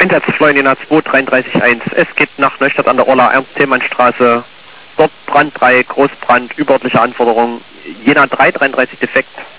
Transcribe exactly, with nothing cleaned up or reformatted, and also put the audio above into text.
Einsatzfreund Jena zwei drei drei eins. Es geht nach Neustadt an der Orla Ernst-Thälmann-Straße. Dort Brand drei, Großbrand, überörtliche Anforderungen. Jena drei dreiunddreißig defekt.